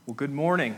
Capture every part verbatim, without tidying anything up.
Well, good morning.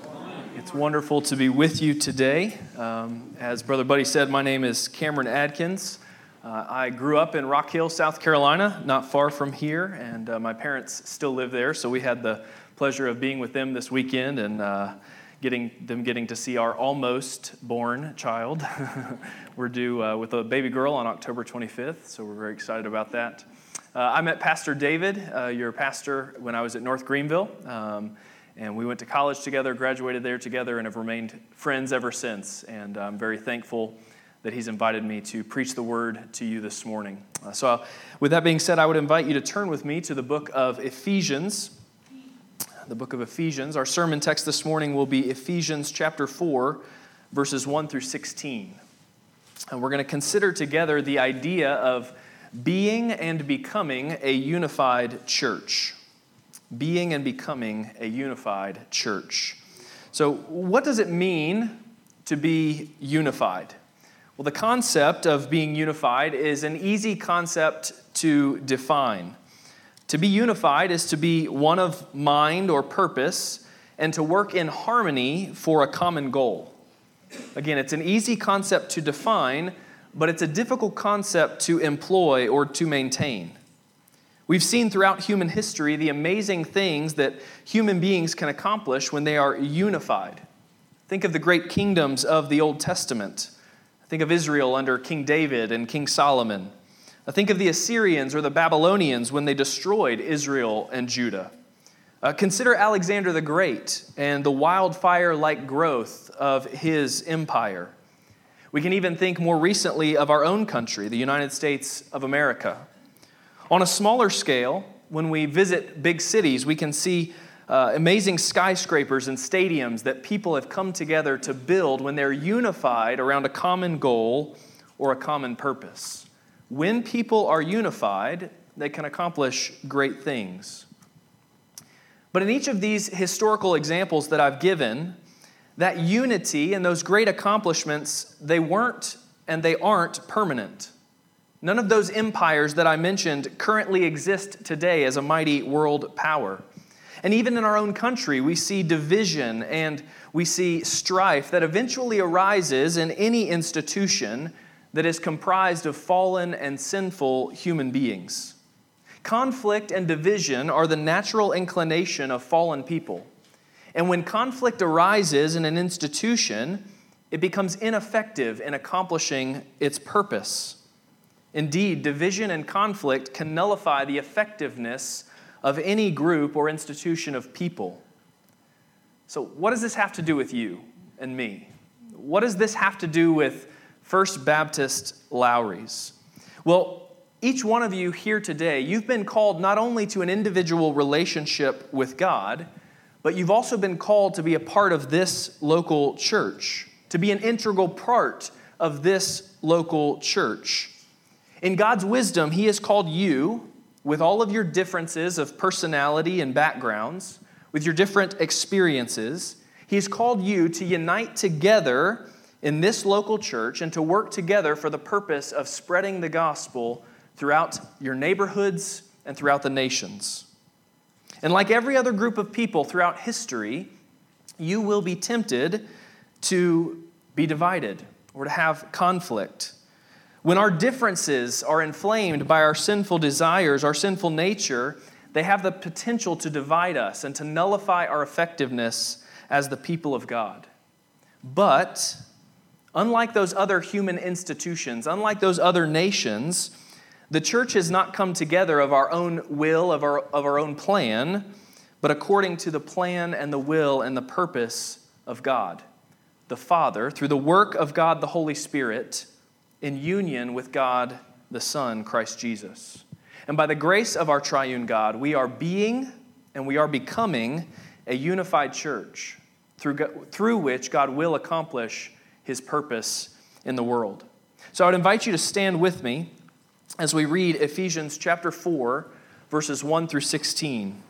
It's wonderful to be with you today. Um, as Brother Buddy said, my name is Cameron Adkins. Uh, I grew up in Rock Hill, South Carolina, not far from here, and uh, my parents still live there, so we had the pleasure of being with them this weekend and uh, getting them getting to see our almost born child. We're due uh, with a baby girl on October twenty-fifth, so we're very excited about that. Uh, I met Pastor David, uh, your pastor, when I was at North Greenville. Um, And we went to college together, graduated there together, and have remained friends ever since. And I'm very thankful that he's invited me to preach the word to you this morning. Uh, so with that being said, I would invite you to turn with me to the book of Ephesians. The book of Ephesians. Our sermon text this morning will be Ephesians chapter four, verses one through sixteen. And we're going to consider together the idea of being and becoming a unified church. Being and becoming a unified church. So what does it mean to be unified? Well, the concept of being unified is an easy concept to define. To be unified is to be one of mind or purpose and to work in harmony for a common goal. Again, it's an easy concept to define, but it's a difficult concept to employ or to maintain. We've seen throughout human history the amazing things that human beings can accomplish when they are unified. Think of the great kingdoms of the Old Testament. Think of Israel under King David and King Solomon. Think of the Assyrians or the Babylonians when they destroyed Israel and Judah. Uh, consider Alexander the Great and the wildfire-like growth of his empire. We can even think more recently of our own country, the United States of America. On a smaller scale, when we visit big cities, we can see uh, amazing skyscrapers and stadiums that people have come together to build when they're unified around a common goal or a common purpose. When people are unified, they can accomplish great things. But in each of these historical examples that I've given, that unity and those great accomplishments, they weren't and they aren't permanent. None of those empires that I mentioned currently exist today as a mighty world power. And even in our own country, we see division and we see strife that eventually arises in any institution that is comprised of fallen and sinful human beings. Conflict and division are the natural inclination of fallen people. And when conflict arises in an institution, it becomes ineffective in accomplishing its purpose. Indeed, division and conflict can nullify the effectiveness of any group or institution of people. So what does this have to do with you and me? What does this have to do with First Baptist Lowry's? Well, each one of you here today, you've been called not only to an individual relationship with God, but you've also been called to be a part of this local church, to be an integral part of this local church. In God's wisdom, He has called you, with all of your differences of personality and backgrounds, with your different experiences, He has called you to unite together in this local church and to work together for the purpose of spreading the gospel throughout your neighborhoods and throughout the nations. And like every other group of people throughout history, you will be tempted to be divided or to have conflict. When our differences are inflamed by our sinful desires, our sinful nature, they have the potential to divide us and to nullify our effectiveness as the people of God. But, unlike those other human institutions, unlike those other nations, the church has not come together of our own will, of our, of our own plan, but according to the plan and the will and the purpose of God, the Father, through the work of God the Holy Spirit, in union with God the Son, Christ Jesus. And by the grace of our triune God, we are being and we are becoming a unified church through, through which God will accomplish His purpose in the world. So I would invite you to stand with me as we read Ephesians chapter four, verses one through sixteen.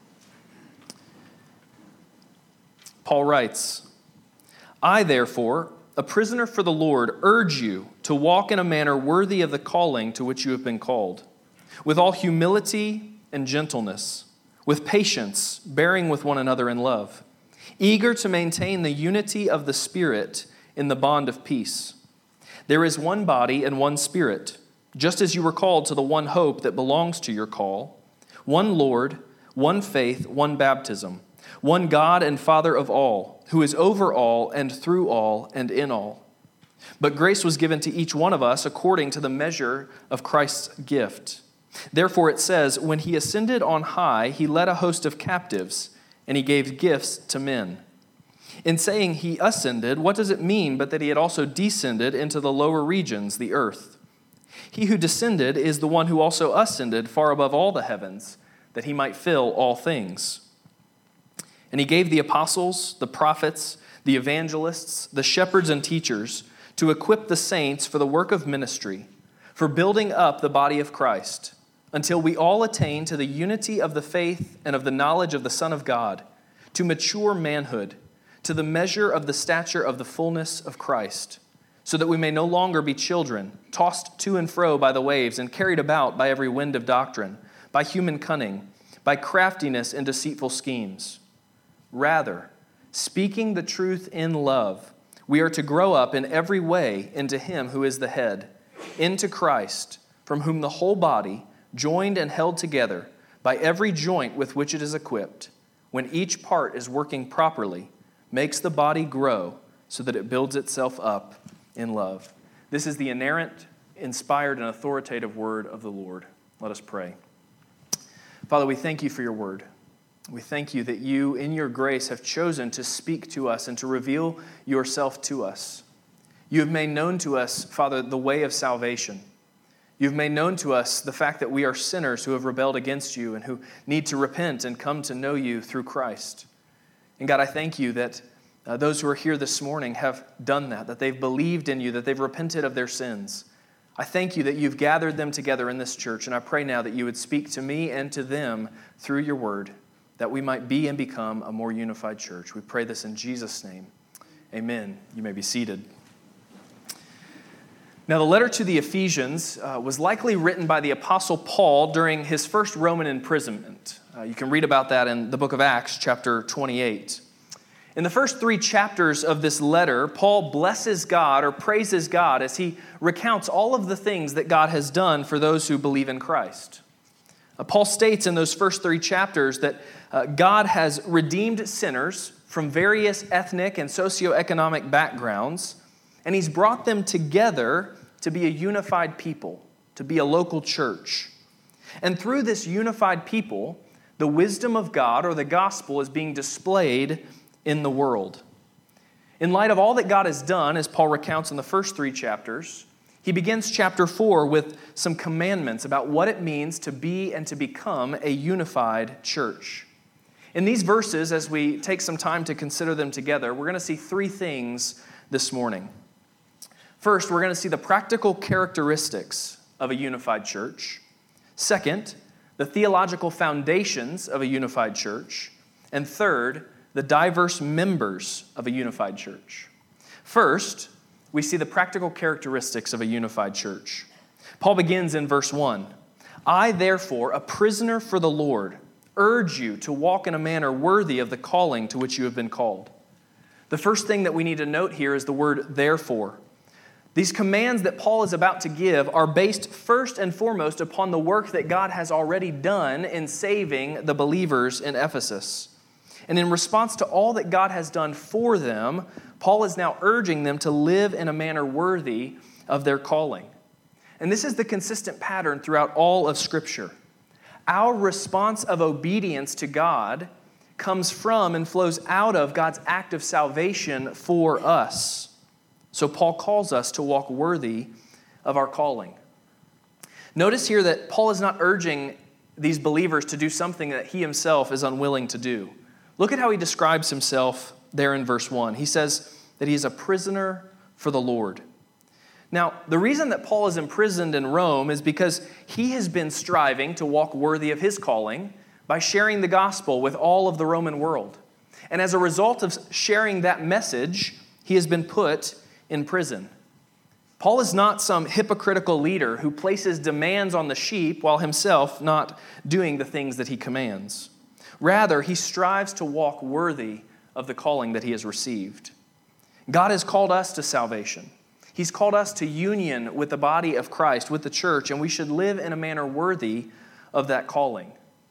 Paul writes, I, therefore, a prisoner for the Lord, urge you to walk in a manner worthy of the calling to which you have been called, with all humility and gentleness, with patience, bearing with one another in love, eager to maintain the unity of the Spirit in the bond of peace. There is one body and one Spirit, just as you were called to the one hope that belongs to your call, one Lord, one faith, one baptism, one God and Father of all, who is over all and through all and in all. But grace was given to each one of us according to the measure of Christ's gift. Therefore it says, when he ascended on high, he led a host of captives, and he gave gifts to men. In saying he ascended, what does it mean but that he had also descended into the lower regions, the earth? He who descended is the one who also ascended far above all the heavens, that he might fill all things. And he gave the apostles, the prophets, the evangelists, the shepherds and teachers to equip the saints for the work of ministry, for building up the body of Christ, until we all attain to the unity of the faith and of the knowledge of the Son of God, to mature manhood, to the measure of the stature of the fullness of Christ, so that we may no longer be children, tossed to and fro by the waves and carried about by every wind of doctrine, by human cunning, by craftiness and deceitful schemes. Rather, speaking the truth in love, we are to grow up in every way into Him who is the head, into Christ, from whom the whole body, joined and held together by every joint with which it is equipped, when each part is working properly, makes the body grow so that it builds itself up in love. This is the inerrant, inspired, and authoritative word of the Lord. Let us pray. Father, we thank you for your word. We thank you that you, in your grace, have chosen to speak to us and to reveal yourself to us. You have made known to us, Father, the way of salvation. You've made known to us the fact that we are sinners who have rebelled against you and who need to repent and come to know you through Christ. And God, I thank you that uh, those who are here this morning have done that, that they've believed in you, that they've repented of their sins. I thank you that you've gathered them together in this church, and I pray now that you would speak to me and to them through your word, that we might be and become a more unified church. We pray this in Jesus' name. Amen. You may be seated. Now, the letter to the Ephesians uh, was likely written by the Apostle Paul during his first Roman imprisonment. Uh, you can read about that in the book of Acts, chapter twenty-eight. In the first three chapters of this letter, Paul blesses God or praises God as he recounts all of the things that God has done for those who believe in Christ. Uh, Paul states in those first three chapters that uh, God has redeemed sinners from various ethnic and socioeconomic backgrounds, and he's brought them together to be a unified people, to be a local church. And through this unified people, the wisdom of God, or the gospel, is being displayed in the world. In light of all that God has done, as Paul recounts in the first three chapters, he begins chapter four with some commandments about what it means to be and to become a unified church. In these verses, as we take some time to consider them together, we're going to see three things this morning. First, we're going to see the practical characteristics of a unified church. Second, the theological foundations of a unified church. And third, the diverse members of a unified church. First, we see the practical characteristics of a unified church. Paul begins in verse one. I, therefore, a prisoner for the Lord, urge you to walk in a manner worthy of the calling to which you have been called. The first thing that we need to note here is the word therefore. These commands that Paul is about to give are based first and foremost upon the work that God has already done in saving the believers in Ephesus. And in response to all that God has done for them, Paul is now urging them to live in a manner worthy of their calling. And this is the consistent pattern throughout all of Scripture. Our response of obedience to God comes from and flows out of God's act of salvation for us. So Paul calls us to walk worthy of our calling. Notice here that Paul is not urging these believers to do something that he himself is unwilling to do. Look at how he describes himself there in verse one. He says that he is a prisoner for the Lord. Now, the reason that Paul is imprisoned in Rome is because he has been striving to walk worthy of his calling by sharing the gospel with all of the Roman world. And as a result of sharing that message, he has been put in prison. Paul is not some hypocritical leader who places demands on the sheep while himself not doing the things that he commands. Rather, he strives to walk worthy of the calling that he has received. God has called us to salvation. He's called us to union with the body of Christ, with the church, and we should live in a manner worthy of that calling.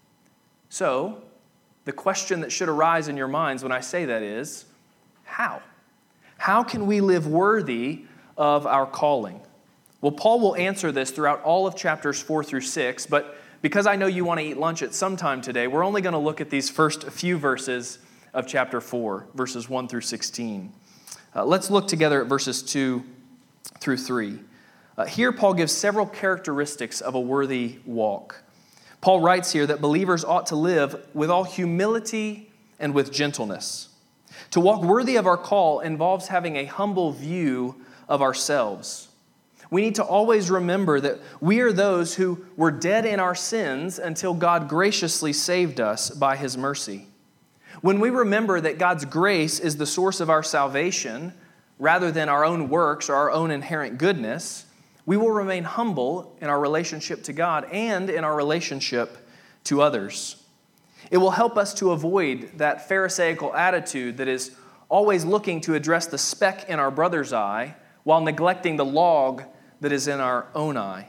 So, the question that should arise in your minds when I say that is, how? How can we live worthy of our calling? Well, Paul will answer this throughout all of chapters four through six, but because I know you want to eat lunch at some time today, we're only going to look at these first few verses of chapter four, verses one through sixteen. Uh, let's look together at verses two through three. Uh, here, Paul gives several characteristics of a worthy walk. Paul writes here that believers ought to live with all humility and with gentleness. To walk worthy of our call involves having a humble view of ourselves. We need to always remember that we are those who were dead in our sins until God graciously saved us by His mercy. When we remember that God's grace is the source of our salvation, rather than our own works or our own inherent goodness, we will remain humble in our relationship to God and in our relationship to others. It will help us to avoid that Pharisaical attitude that is always looking to address the speck in our brother's eye while neglecting the log that is in our own eye.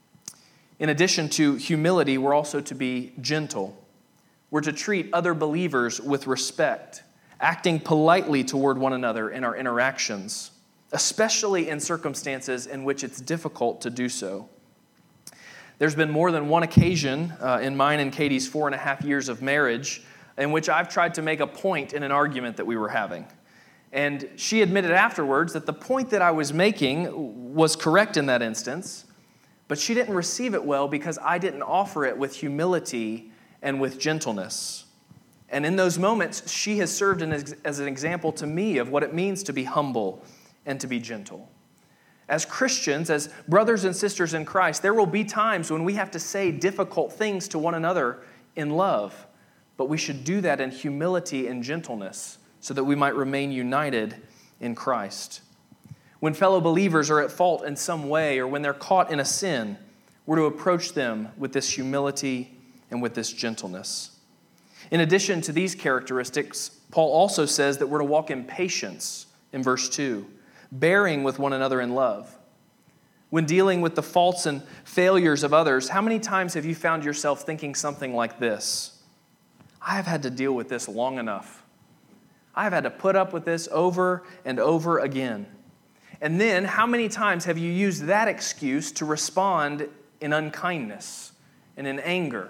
In addition to humility, we're also to be gentle. We're to treat other believers with respect, acting politely toward one another in our interactions, especially in circumstances in which it's difficult to do so. There's been more than one occasion uh, in mine and Katie's four and a half years of marriage in which I've tried to make a point in an argument that we were having. And she admitted afterwards that the point that I was making was correct in that instance, but she didn't receive it well because I didn't offer it with humility and with gentleness. And in those moments, she has served as an example to me of what it means to be humble and to be gentle. As Christians, as brothers and sisters in Christ, there will be times when we have to say difficult things to one another in love, but we should do that in humility and gentleness so that we might remain united in Christ. When fellow believers are at fault in some way or when they're caught in a sin, we're to approach them with this humility and with this gentleness. In addition to these characteristics, Paul also says that we're to walk in patience in verse two, bearing with one another in love. When dealing with the faults and failures of others, how many times have you found yourself thinking something like this? I have had to deal with this long enough. I have had to put up with this over and over again. And then, how many times have you used that excuse to respond in unkindness and in anger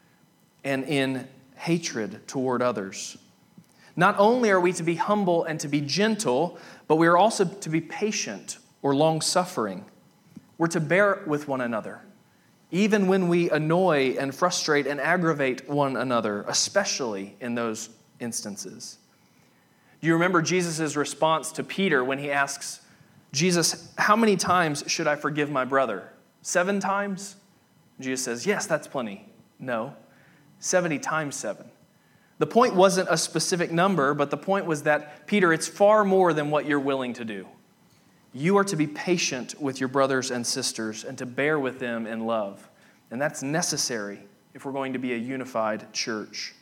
and in hatred toward others? Not only are we to be humble and to be gentle, but we are also to be patient or long-suffering. We're to bear with one another, even when we annoy and frustrate and aggravate one another, especially in those instances. Do you remember Jesus' response to Peter when he asks, Jesus, how many times should I forgive my brother? Seven times? Jesus says, yes, that's plenty. No, seventy times seven. The point wasn't a specific number, but the point was that, Peter, it's far more than what you're willing to do. You are to be patient with your brothers and sisters and to bear with them in love. And that's necessary if we're going to be a unified church.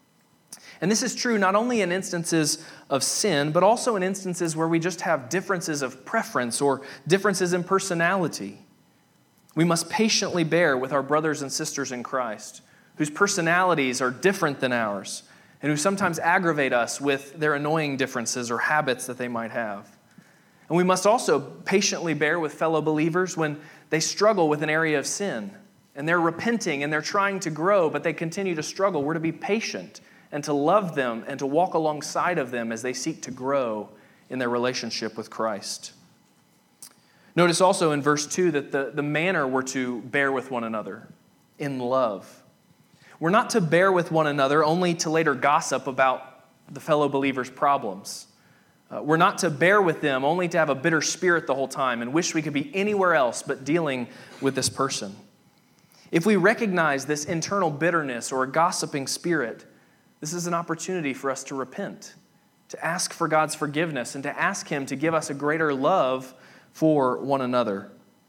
And this is true not only in instances of sin, but also in instances where we just have differences of preference or differences in personality. We must patiently bear with our brothers and sisters in Christ, whose personalities are different than ours, and who sometimes aggravate us with their annoying differences or habits that they might have. And we must also patiently bear with fellow believers when they struggle with an area of sin, and they're repenting and they're trying to grow, but they continue to struggle. We're to be patient and to love them and to walk alongside of them as they seek to grow in their relationship with Christ. Notice also in verse two that the, the manner we're to bear with one another in love. We're not to bear with one another only to later gossip about the fellow believers' problems. Uh, we're not to bear with them only to have a bitter spirit the whole time and wish we could be anywhere else but dealing with this person. If we recognize this internal bitterness or gossiping spirit, this is an opportunity for us to repent, to ask for God's forgiveness, and to ask Him to give us a greater love for one another.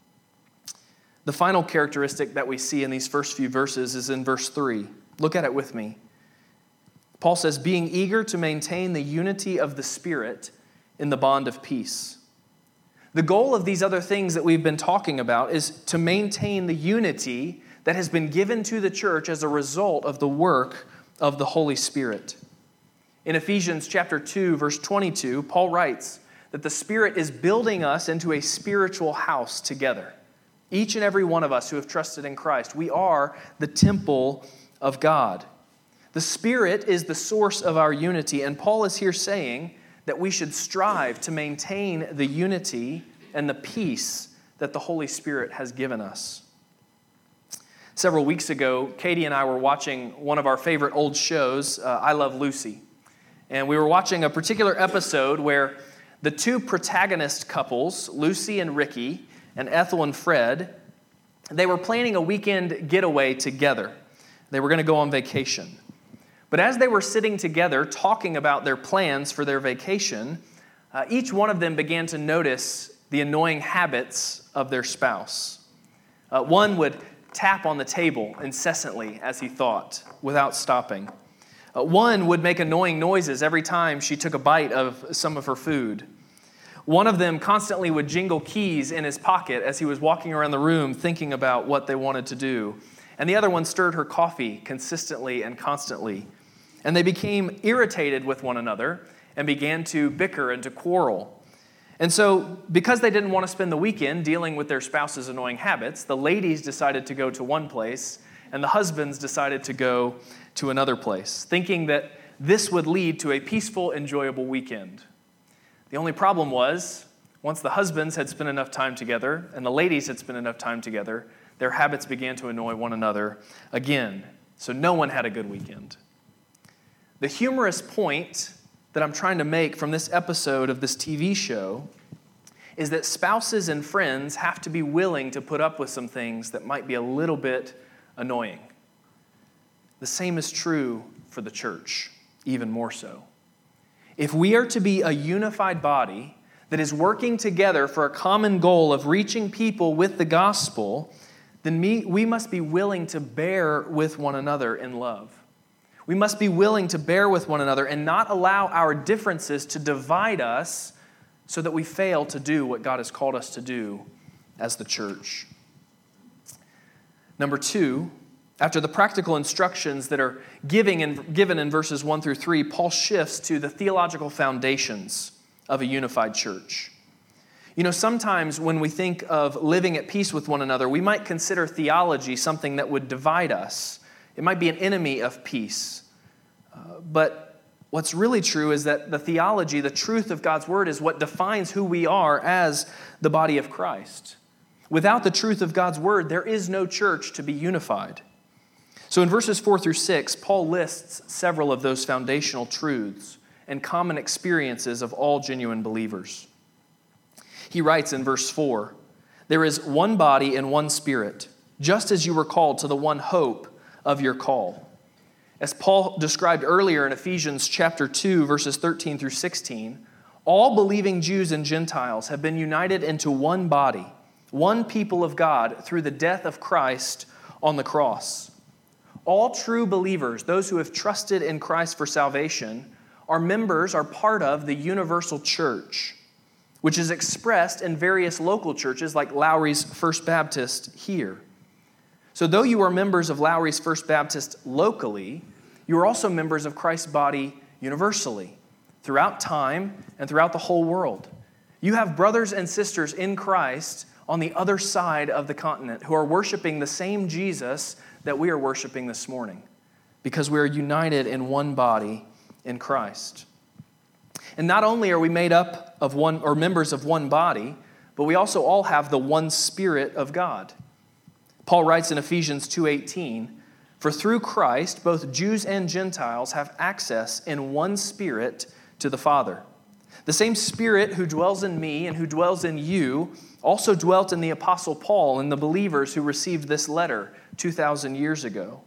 The final characteristic that we see in these first few verses is in verse three. Look at it with me. Paul says, being eager to maintain the unity of the Spirit in the bond of peace. The goal of these other things that we've been talking about is to maintain the unity that has been given to the church as a result of the work of the Holy Spirit. In Ephesians chapter two, verse twenty-two, Paul writes that the Spirit is building us into a spiritual house together. Each and every one of us who have trusted in Christ, we are the temple of God. The Spirit is the source of our unity, and Paul is here saying that we should strive to maintain the unity and the peace that the Holy Spirit has given us. Several weeks ago, Katie and I were watching one of our favorite old shows, uh, I Love Lucy. And we were watching a particular episode where the two protagonist couples, Lucy and Ricky, and Ethel and Fred, they were planning a weekend getaway together. They were going to go on vacation. But as they were sitting together talking about their plans for their vacation, uh, each one of them began to notice the annoying habits of their spouse. Uh, one would tap on the table incessantly as he thought, without stopping. Uh, one would make annoying noises every time she took a bite of some of her food. One of them constantly would jingle keys in his pocket as he was walking around the room thinking about what they wanted to do. And the other one stirred her coffee consistently and constantly. And they became irritated with one another and began to bicker and to quarrel. And so, because they didn't want to spend the weekend dealing with their spouse's annoying habits, the ladies decided to go to one place, and the husbands decided to go to another place, thinking that this would lead to a peaceful, enjoyable weekend. The only problem was, once the husbands had spent enough time together and the ladies had spent enough time together, their habits began to annoy one another again. So no one had a good weekend. The humorous point that I'm trying to make from this episode of this T V show is that spouses and friends have to be willing to put up with some things that might be a little bit annoying. The same is true for the church, even more so. If we are to be a unified body that is working together for a common goal of reaching people with the gospel, then we must be willing to bear with one another in love. We must be willing to bear with one another and not allow our differences to divide us so that we fail to do what God has called us to do as the church. Number two, after the practical instructions that are giving and given in verses one through three, Paul shifts to the theological foundations of a unified church. You know, sometimes when we think of living at peace with one another, we might consider theology something that would divide us. It might be an enemy of peace. Uh, but what's really true is that the theology, the truth of God's word, is what defines who we are as the body of Christ. Without the truth of God's word, there is no church to be unified. So in verses four through six, Paul lists several of those foundational truths and common experiences of all genuine believers. He writes in verse four, "There is one body and one spirit, just as you were called to the one hope of your call." As Paul described earlier in Ephesians chapter two, verses thirteen through sixteen, all believing Jews and Gentiles have been united into one body, one people of God through the death of Christ on the cross. All true believers, those who have trusted in Christ for salvation, are members, are part of the universal church, which is expressed in various local churches like Lowry's First Baptist here. So though you are members of Lowry's First Baptist locally, you are also members of Christ's body universally, throughout time and throughout the whole world. You have brothers and sisters in Christ on the other side of the continent who are worshiping the same Jesus that we are worshiping this morning, because we are united in one body in Christ. And not only are we made up of one, or members of one body, but we also all have the one Spirit of God. Paul writes in Ephesians two eighteen, "For through Christ, both Jews and Gentiles have access in one Spirit to the Father. The same Spirit who dwells in me and who dwells in you also dwelt in the Apostle Paul and the believers who received this letter two thousand years ago."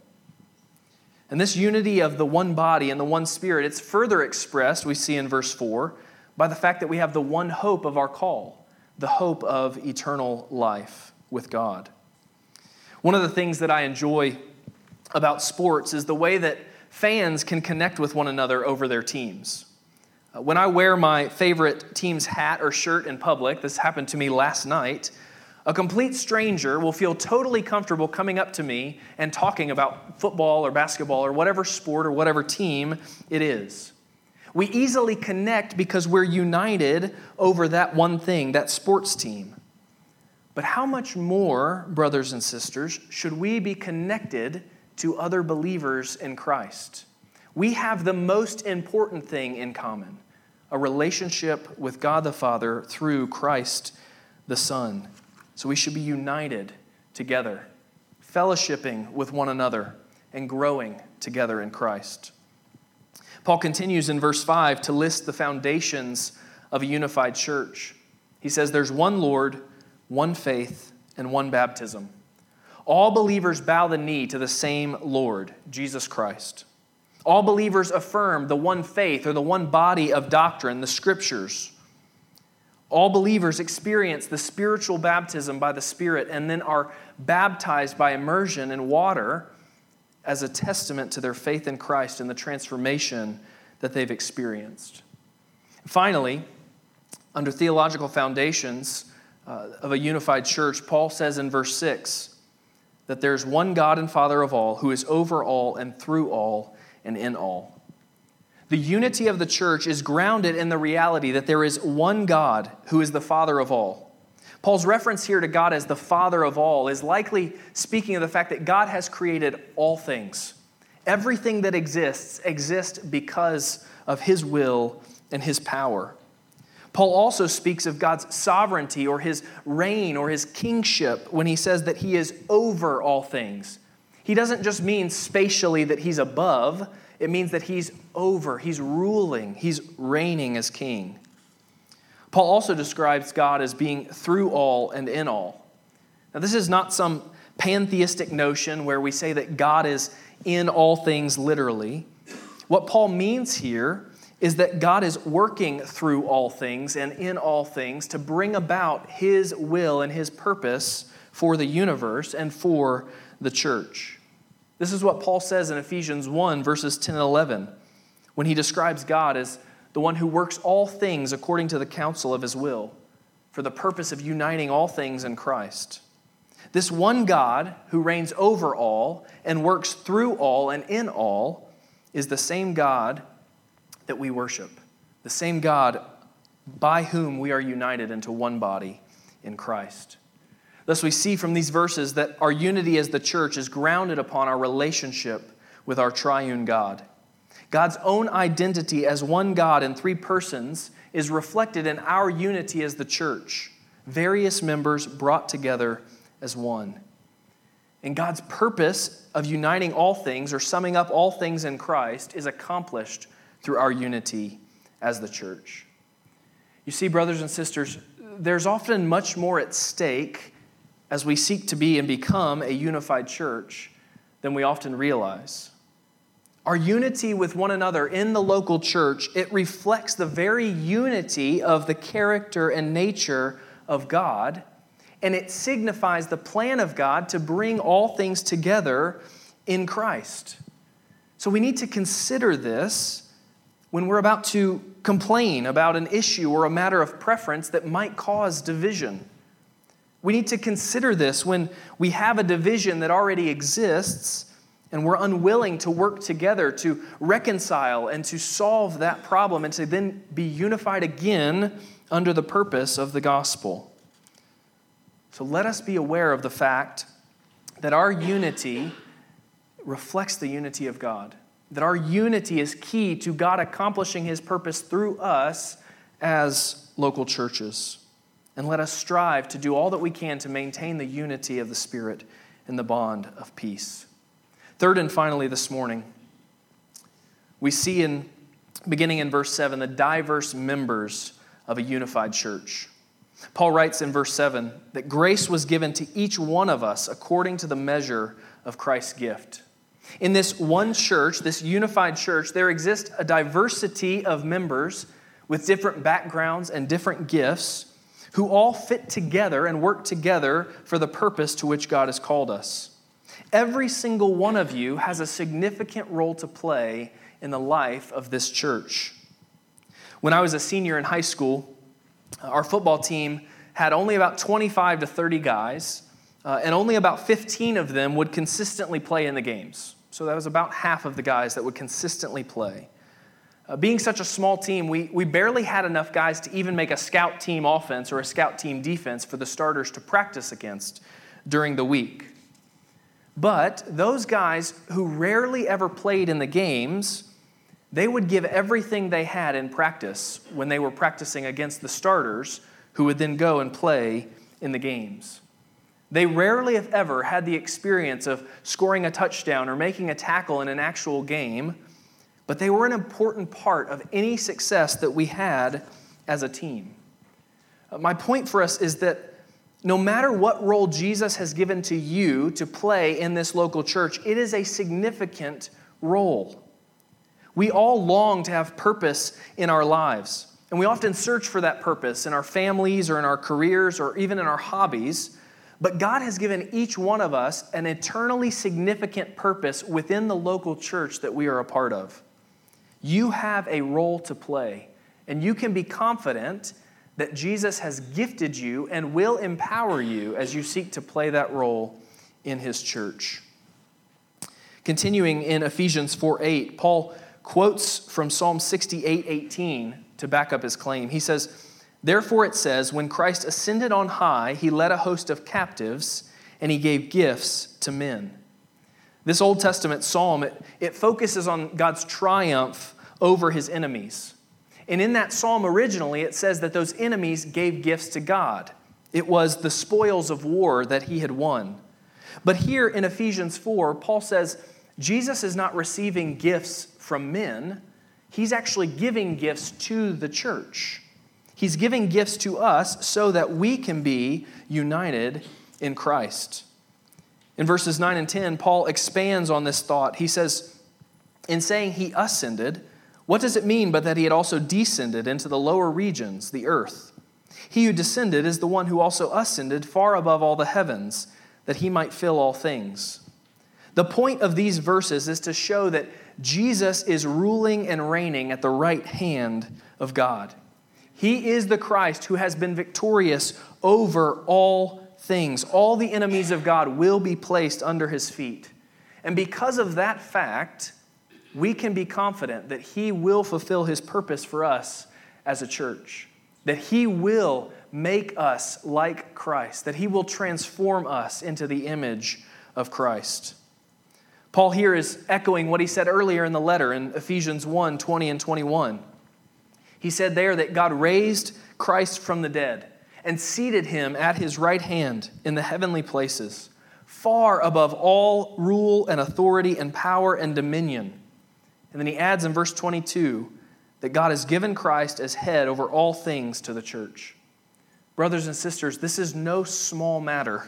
And this unity of the one body and the one Spirit, it's further expressed, we see in verse four, by the fact that we have the one hope of our call, the hope of eternal life with God. One of the things that I enjoy about sports is the way that fans can connect with one another over their teams. Uh, when I wear my favorite team's hat or shirt in public, this happened to me last night, a complete stranger will feel totally comfortable coming up to me and talking about football or basketball or whatever sport or whatever team it is. We easily connect because we're united over that one thing, that sports team. But how much more, brothers and sisters, should we be connected to other believers in Christ? We have the most important thing in common, a relationship with God the Father through Christ the Son. So we should be united together, fellowshipping with one another, and growing together in Christ. Paul continues in verse five to list the foundations of a unified church. He says there's one Lord, one faith, and one baptism. All believers bow the knee to the same Lord, Jesus Christ. All believers affirm the one faith or the one body of doctrine, the Scriptures. All believers experience the spiritual baptism by the Spirit and then are baptized by immersion in water as a testament to their faith in Christ and the transformation that they've experienced. Finally, under theological foundations uh, of a unified church, Paul says in verse six that there's one God and Father of all who is over all and through all and in all. The unity of the church is grounded in the reality that there is one God who is the Father of all. Paul's reference here to God as the Father of all is likely speaking of the fact that God has created all things. Everything that exists exists because of His will and His power. Paul also speaks of God's sovereignty or His reign or His kingship when he says that He is over all things. He doesn't just mean spatially that He's above. It means that He's over, He's ruling, He's reigning as king. Paul also describes God as being through all and in all. Now, this is not some pantheistic notion where we say that God is in all things literally. What Paul means here is that God is working through all things and in all things to bring about His will and His purpose for the universe and for the church. This is what Paul says in Ephesians one, verses ten and eleven, when he describes God as the one who works all things according to the counsel of His will, for the purpose of uniting all things in Christ. This one God who reigns over all and works through all and in all is the same God that we worship, the same God by whom we are united into one body in Christ. Thus, we see from these verses that our unity as the church is grounded upon our relationship with our triune God. God's own identity as one God in three persons is reflected in our unity as the church, various members brought together as one. And God's purpose of uniting all things, or summing up all things in Christ, is accomplished through our unity as the church. You see, brothers and sisters, there's often much more at stake as we seek to be and become a unified church than we often realize. Our unity with one another in the local church, it reflects the very unity of the character and nature of God, and it signifies the plan of God to bring all things together in Christ. So we need to consider this when we're about to complain about an issue or a matter of preference that might cause division. We need to consider this when we have a division that already exists and we're unwilling to work together to reconcile and to solve that problem and to then be unified again under the purpose of the gospel. So let us be aware of the fact that our unity reflects the unity of God, that our unity is key to God accomplishing His purpose through us as local churches. And let us strive to do all that we can to maintain the unity of the Spirit and the bond of peace. Third and finally this morning, we see in beginning in verse seven the diverse members of a unified church. Paul writes in verse seven that grace was given to each one of us according to the measure of Christ's gift. In this one church, this unified church, there exists a diversity of members with different backgrounds and different gifts who all fit together and work together for the purpose to which God has called us. Every single one of you has a significant role to play in the life of this church. When I was a senior in high school, our football team had only about twenty-five to thirty guys, uh, and only about fifteen of them would consistently play in the games. So that was about half of the guys that would consistently play. Uh, being such a small team, we, we barely had enough guys to even make a scout team offense or a scout team defense for the starters to practice against during the week. But those guys who rarely ever played in the games, they would give everything they had in practice when they were practicing against the starters who would then go and play in the games. They rarely, if ever, had the experience of scoring a touchdown or making a tackle in an actual game, but they were an important part of any success that we had as a team. My point for us is that no matter what role Jesus has given to you to play in this local church, it is a significant role. We all long to have purpose in our lives, and we often search for that purpose in our families or in our careers or even in our hobbies. But God has given each one of us an eternally significant purpose within the local church that we are a part of. You have a role to play, and you can be confident that Jesus has gifted you and will empower you as you seek to play that role in His church. Continuing in Ephesians four eight, Paul quotes from Psalm sixty-eight eighteen to back up his claim. He says, "Therefore it says, when Christ ascended on high, He led a host of captives, and He gave gifts to men." This Old Testament psalm, it, it focuses on God's triumph over His enemies. And in that psalm originally, it says that those enemies gave gifts to God. It was the spoils of war that He had won. But here in Ephesians four, Paul says Jesus is not receiving gifts from men. He's actually giving gifts to the church. He's giving gifts to us so that we can be united in Christ. In verses nine and ten, Paul expands on this thought. He says, in saying He ascended, what does it mean but that He had also descended into the lower regions, the earth? He who descended is the one who also ascended far above all the heavens, that He might fill all things. The point of these verses is to show that Jesus is ruling and reigning at the right hand of God. He is the Christ who has been victorious over all things. All the enemies of God will be placed under His feet. And because of that fact, we can be confident that He will fulfill His purpose for us as a church. That He will make us like Christ. That He will transform us into the image of Christ. Paul here is echoing what he said earlier in the letter in Ephesians one, twenty and twenty-one. He said there that God raised Christ from the dead and seated Him at His right hand in the heavenly places, far above all rule and authority and power and dominion. And then he adds in verse twenty-two that God has given Christ as head over all things to the church. Brothers and sisters, this is no small matter.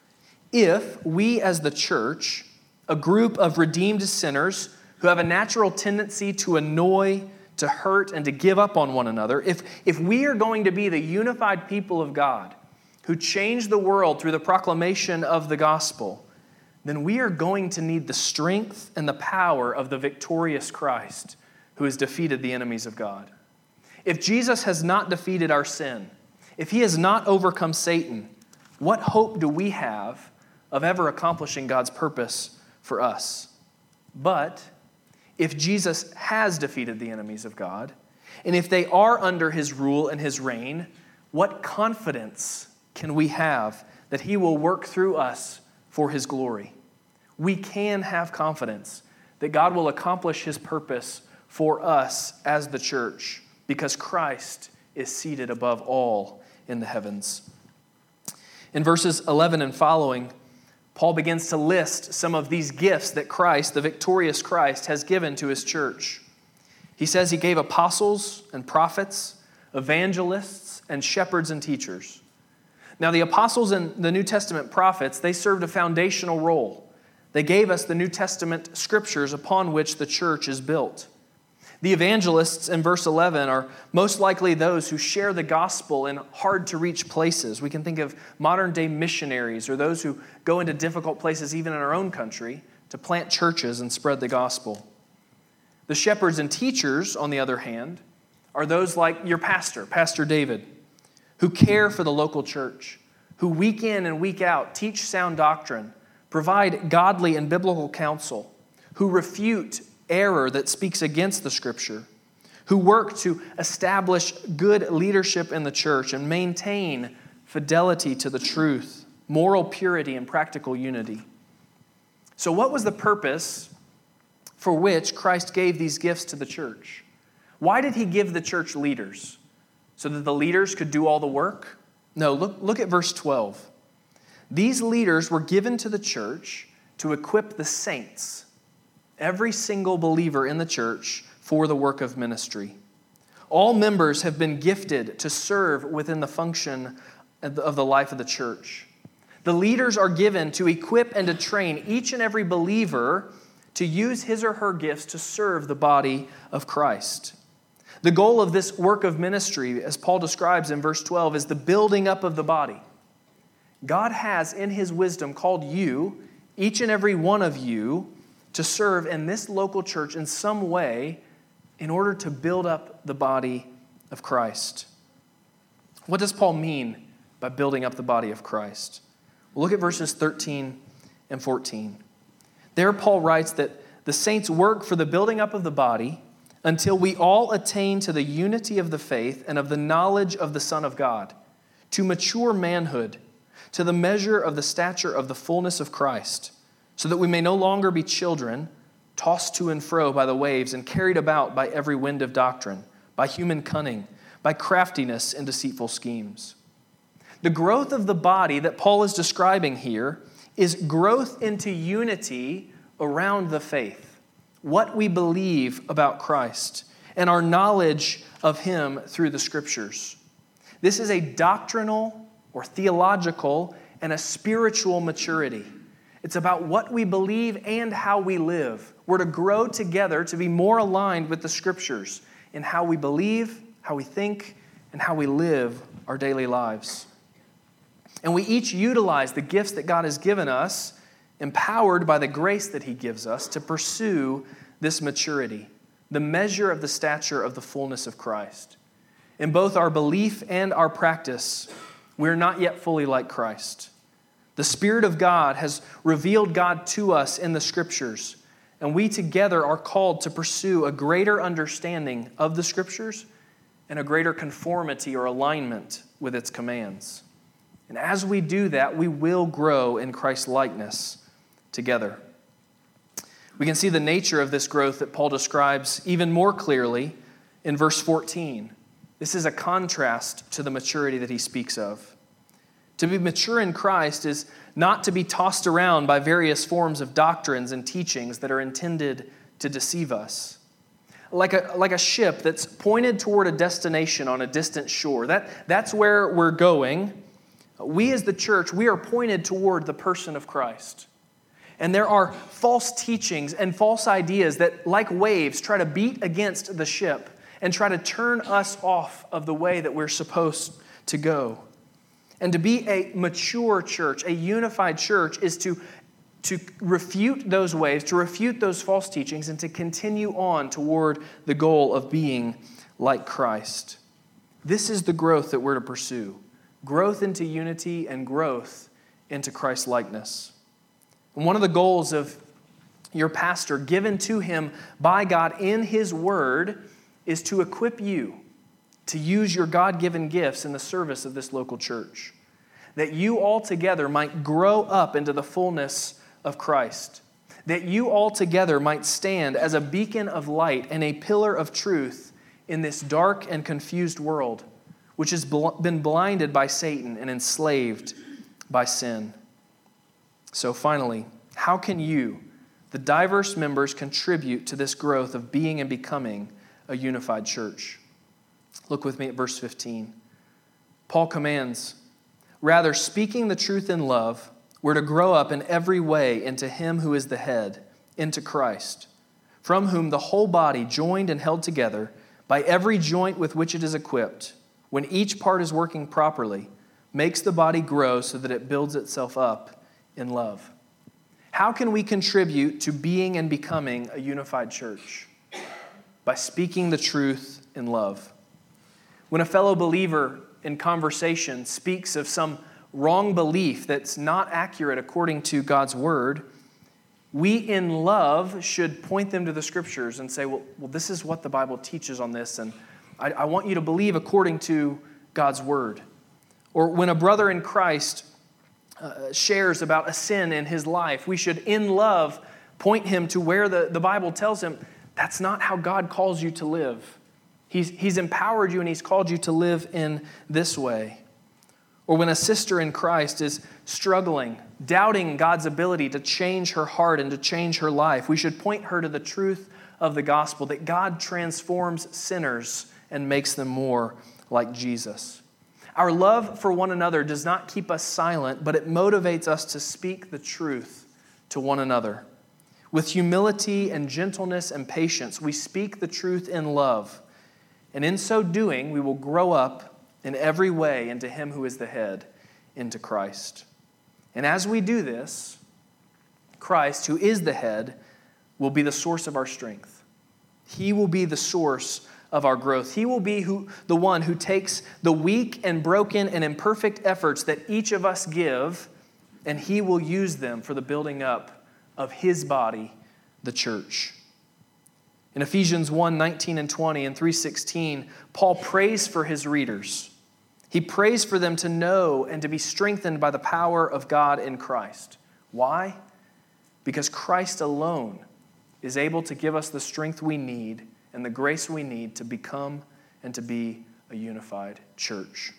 If we as the church, a group of redeemed sinners who have a natural tendency to annoy, to hurt, and to give up on one another, if, if we are going to be the unified people of God who change the world through the proclamation of the gospel, then we are going to need the strength and the power of the victorious Christ who has defeated the enemies of God. If Jesus has not defeated our sin, if He has not overcome Satan, what hope do we have of ever accomplishing God's purpose for us? But if Jesus has defeated the enemies of God, and if they are under His rule and His reign, what confidence can we have that He will work through us for His glory? We can have confidence that God will accomplish His purpose for us as the church because Christ is seated above all in the heavens. In verses eleven and following, Paul begins to list some of these gifts that Christ, the victorious Christ, has given to His church. He says He gave apostles and prophets, evangelists, and shepherds and teachers. Now, the apostles and the New Testament prophets, they served a foundational role. They gave us the New Testament scriptures upon which the church is built. The evangelists in verse eleven are most likely those who share the gospel in hard-to-reach places. We can think of modern-day missionaries or those who go into difficult places even in our own country to plant churches and spread the gospel. The shepherds and teachers, on the other hand, are those like your pastor, Pastor David, who care for the local church, who week in and week out teach sound doctrine, provide godly and biblical counsel, who refute error that speaks against the Scripture, who work to establish good leadership in the church and maintain fidelity to the truth, moral purity, and practical unity. So what was the purpose for which Christ gave these gifts to the church? Why did he give the church leaders? So that the leaders could do all the work? No, look, look at verse twelve. These leaders were given to the church to equip the saints, every single believer in the church, for the work of ministry. All members have been gifted to serve within the function of the life of the church. The leaders are given to equip and to train each and every believer to use his or her gifts to serve the body of Christ. The goal of this work of ministry, as Paul describes in verse twelve, is the building up of the body. God has, in his wisdom, called you, each and every one of you, to serve in this local church in some way in order to build up the body of Christ. What does Paul mean by building up the body of Christ? Well, look at verses thirteen and fourteen. There Paul writes that the saints work for the building up of the body until we all attain to the unity of the faith and of the knowledge of the Son of God, to mature manhood, to the measure of the stature of the fullness of Christ, so that we may no longer be children, tossed to and fro by the waves and carried about by every wind of doctrine, by human cunning, by craftiness and deceitful schemes. The growth of the body that Paul is describing here is growth into unity around the faith, what we believe about Christ, and our knowledge of him through the Scriptures. This is a doctrinal or theological and a spiritual maturity. It's about what we believe and how we live. We're to grow together to be more aligned with the Scriptures in how we believe, how we think, and how we live our daily lives. And we each utilize the gifts that God has given us, empowered by the grace that he gives us, to pursue this maturity, the measure of the stature of the fullness of Christ. In both our belief and our practice, we're not yet fully like Christ. The Spirit of God has revealed God to us in the Scriptures, and we together are called to pursue a greater understanding of the Scriptures and a greater conformity or alignment with its commands. And as we do that, we will grow in Christ's likeness together. We can see the nature of this growth that Paul describes even more clearly in verse fourteen. This is a contrast to the maturity that he speaks of. To be mature in Christ is not to be tossed around by various forms of doctrines and teachings that are intended to deceive us. Like a, like a ship that's pointed toward a destination on a distant shore. That, that's where we're going. We as the church, we are pointed toward the person of Christ. And there are false teachings and false ideas that, like waves, try to beat against the ship and try to turn us off of the way that we're supposed to go. And to be a mature church, a unified church, is to, to refute those waves, to refute those false teachings, and to continue on toward the goal of being like Christ. This is the growth that we're to pursue. Growth into unity and growth into Christ's likeness. And one of the goals of your pastor, given to him by God in his word, is to equip you to use your God-given gifts in the service of this local church, that you all together might grow up into the fullness of Christ, that you all together might stand as a beacon of light and a pillar of truth in this dark and confused world, which has been blinded by Satan and enslaved by sin. So finally, how can you, the diverse members, contribute to this growth of being and becoming a unified church? Look with me at verse fifteen. Paul commands, rather, speaking the truth in love, we're to grow up in every way into him who is the head, into Christ, from whom the whole body, joined and held together by every joint with which it is equipped, when each part is working properly, makes the body grow so that it builds itself up in love. How can we contribute to being and becoming a unified church? By speaking the truth in love. When a fellow believer in conversation speaks of some wrong belief that's not accurate according to God's word, we in love should point them to the scriptures and say, well, well this is what the Bible teaches on this, and I, I want you to believe according to God's word. Or when a brother in Christ uh, shares about a sin in his life, we should in love point him to where the, the Bible tells him, that's not how God calls you to live. He's, he's empowered you and he's called you to live in this way. Or when a sister in Christ is struggling, doubting God's ability to change her heart and to change her life, we should point her to the truth of the gospel, that God transforms sinners and makes them more like Jesus. Our love for one another does not keep us silent, but it motivates us to speak the truth to one another. With humility and gentleness and patience, we speak the truth in love. And in so doing, we will grow up in every way into Him who is the head, into Christ. And as we do this, Christ, who is the head, will be the source of our strength. He will be the source of our growth. He will be who, the one who takes the weak and broken and imperfect efforts that each of us give, and He will use them for the building up of His body, the church. In Ephesians one, nineteen and twenty and three sixteen, Paul prays for his readers. He prays for them to know and to be strengthened by the power of God in Christ. Why? Because Christ alone is able to give us the strength we need and the grace we need to become and to be a unified church.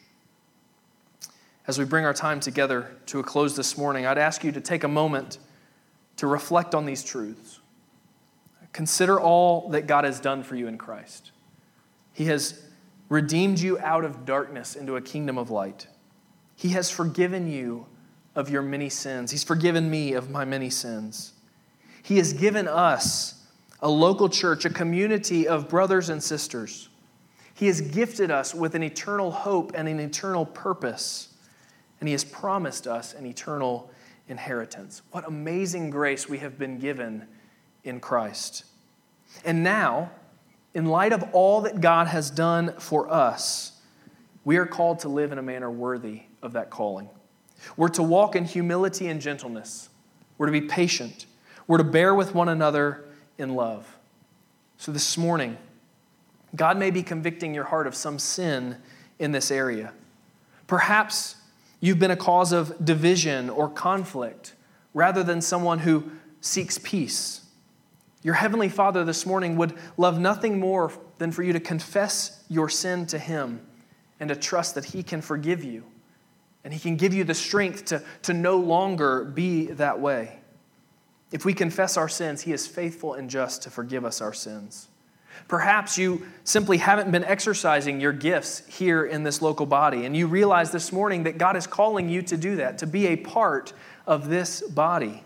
As we bring our time together to a close this morning, I'd ask you to take a moment to reflect on these truths. Consider all that God has done for you in Christ. He has redeemed you out of darkness into a kingdom of light. He has forgiven you of your many sins. He's forgiven me of my many sins. He has given us a local church, a community of brothers and sisters. He has gifted us with an eternal hope and an eternal purpose. And He has promised us an eternal inheritance. What amazing grace we have been given in Christ. And now, in light of all that God has done for us, we are called to live in a manner worthy of that calling. We're to walk in humility and gentleness. We're to be patient. We're to bear with one another in love. So this morning, God may be convicting your heart of some sin in this area. Perhaps you've been a cause of division or conflict rather than someone who seeks peace. Your Heavenly Father this morning would love nothing more than for you to confess your sin to Him and to trust that He can forgive you and He can give you the strength to, to no longer be that way. If we confess our sins, He is faithful and just to forgive us our sins. Perhaps you simply haven't been exercising your gifts here in this local body, and you realize this morning that God is calling you to do that, to be a part of this body.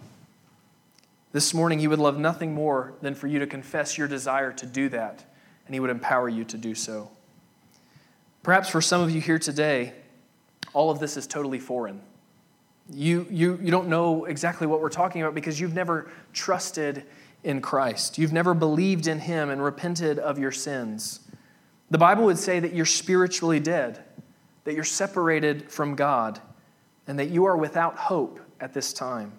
This morning, He would love nothing more than for you to confess your desire to do that, and He would empower you to do so. Perhaps for some of you here today, all of this is totally foreign. You, you, you don't know exactly what we're talking about because you've never trusted in Christ. You've never believed in Him and repented of your sins. The Bible would say that you're spiritually dead, that you're separated from God, and that you are without hope at this time.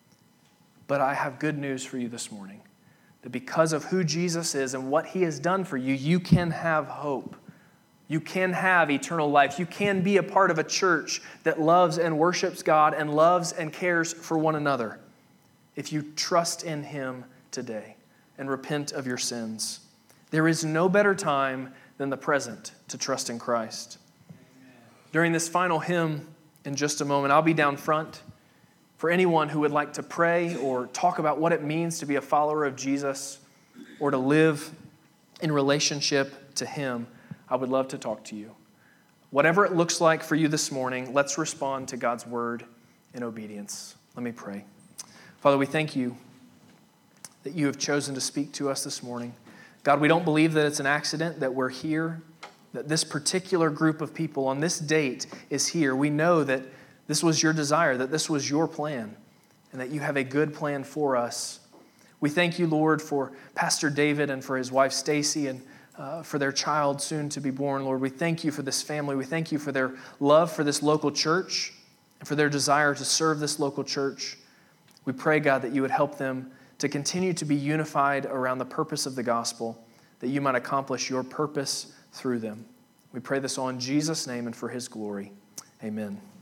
But I have good news for you this morning, that because of who Jesus is and what He has done for you, you can have hope. You can have eternal life. You can be a part of a church that loves and worships God and loves and cares for one another if you trust in Him today and repent of your sins. There is no better time than the present to trust in Christ. Amen. During this final hymn, in just a moment, I'll be down front. For anyone who would like to pray or talk about what it means to be a follower of Jesus or to live in relationship to Him, I would love to talk to you. Whatever it looks like for you this morning, let's respond to God's word in obedience. Let me pray. Father, we thank You that you have chosen to speak to us this morning. God, we don't believe that it's an accident that we're here, that this particular group of people on this date is here. We know that this was your desire, that this was your plan, and that you have a good plan for us. We thank you, Lord, for Pastor David and for his wife Stacy and uh, for their child soon to be born. Lord, we thank you for this family. We thank you for their love for this local church and for their desire to serve this local church. We pray, God, that you would help them to continue to be unified around the purpose of the gospel, that you might accomplish your purpose through them. We pray this all in Jesus' name and for his glory. Amen.